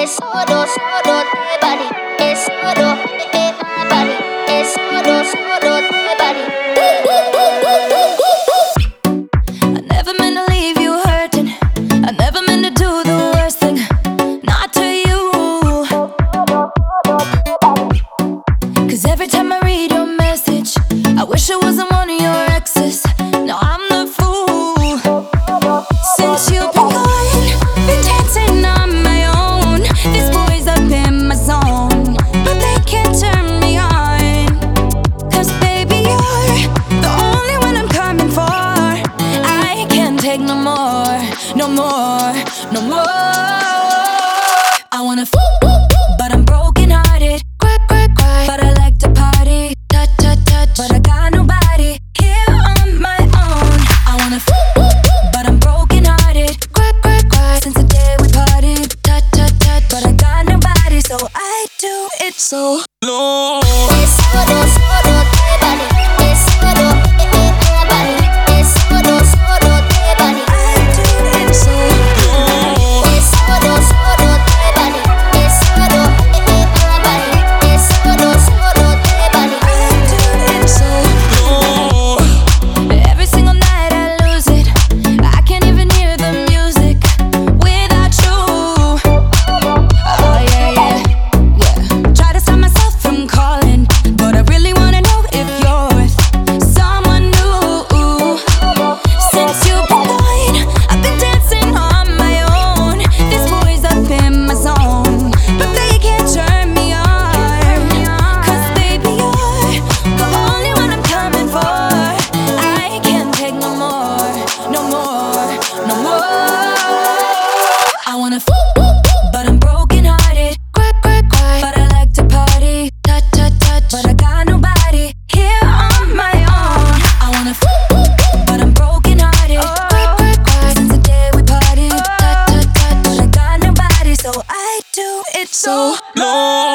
es solo, solo de body, es solo de my body, es solo, solo de body. I never meant to leave you hurting. I never meant to do the worst thing, not to you. 'Cause every time I read your message, I wish I wasn't one of your exes. No, I'm the fool. Since you've been gone, been dancing on my own. These boys up in my zone, but they can't turn me on. 'Cause baby, you're the only one I'm coming for. I can't take no more, no more, no more. I wanna but I'm broken hearted. Cry, cry, cry, but I like to party. Touch, touch, touch, but I got nobody here on my own. I wanna but I'm broken hearted. Cry, cry, cry, since the day we parted. Touch, touch, touch, but I got nobody, so I do it so low. Es solo, solo de body, es solo de my body, es solo, solo de body. I do it so low. Es solo, solo de body, es solo de my body, es solo, solo de body. I do it so low. Every single night I lose it. I can't even hear the music without you. Oh yeah, yeah, yeah. Try to stop myself from calling, but I really wanna know if you're with someone new. Since you've been gone, I've been dancing on my own. These boys up in my zone, but they can't turn me on. 'Cause baby, you're the only one I'm coming for. I can't take no more, no more, no more. I wanna but I'm broken hearted. Cry, cry, cry, but I like to party. Touch, touch, touch, but I got nobody here on my own. I wanna but I'm broken hearted. Cry, cry, cry, since the day we parted. Touch, touch, touch, but I got nobody, so I do it so low.